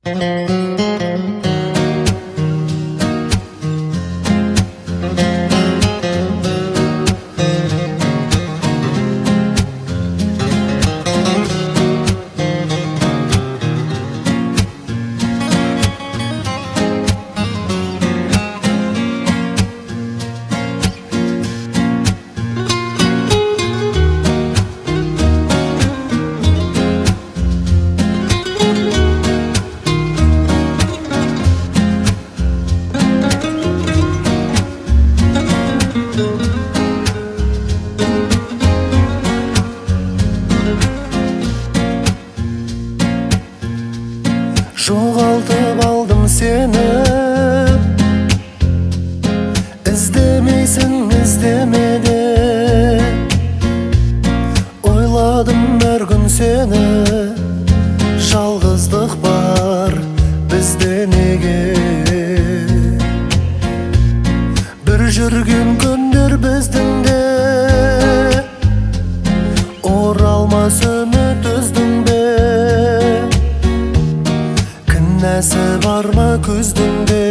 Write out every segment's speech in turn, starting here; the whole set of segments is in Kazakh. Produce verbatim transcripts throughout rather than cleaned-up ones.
Жоғалтып алдым сені, іздемейсің, іздемеде. Ойладым әр күн сені, жалғыздық бар бізде неге. Bir жүрген күндер біздің де, оралмас үміт үздің бе. Нәсі бар ма көздің де,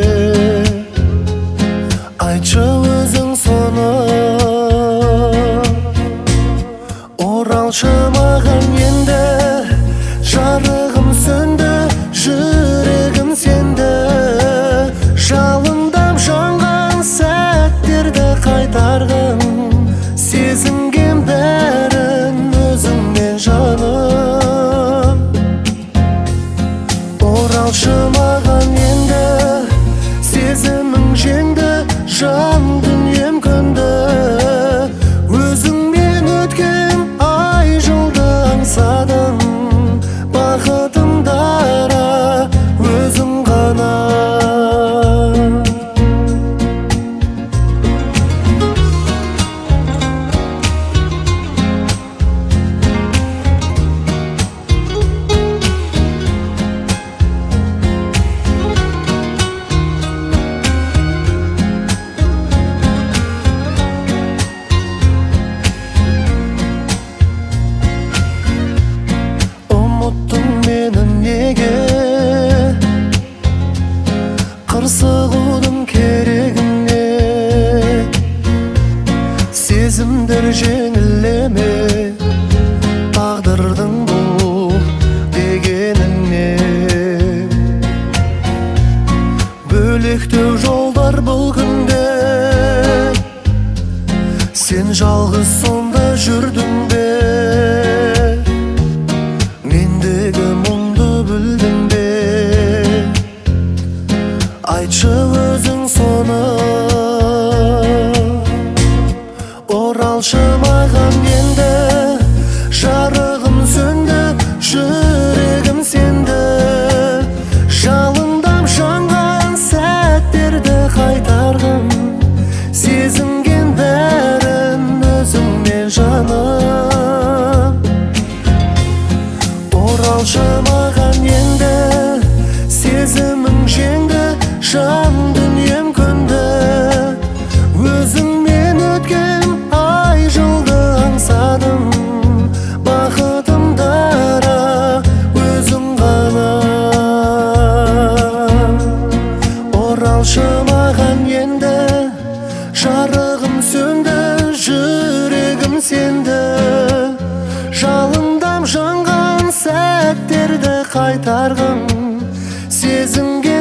айтшы өзің соны. Оралшы маған енді, жарығым сөнді, жүрегім сенді. Жалындап жанған сәттерді қайтарғын, сезінген бәрін өзіңнен жаным. Оралшы маған енді, сезімің жеңді, жан дүнием көнді. Өзіңмен өткен ай жылды аңсадым, бақытым дара өзің ғана. Қырсығудың керегіне, сезімдер жеңілеме, тағдырдың бұл дегеніне. Бөлектеу жолдар бұл күнде, сен жалғыз сонда жүрдің бе. Мендегі мұңды білдің бе, айтшы өзің соны. Оралшы маған енді, жарығым сөнді, жүрегім сенді. Жалындап жанған сәттерді қайтарғын, сезінген бәрін өзіңнен жаным. Оралшы маған енді, сезімің жеңді, жан дүнием көнді. Өзіңмен өткен ай жылды аңсадым, бақытым дара өзің ғана. Оралшы маған енді, жарығым сөнді, жүрегім сенді. Жалындап жанған сәттерді қайтарғын, сезімге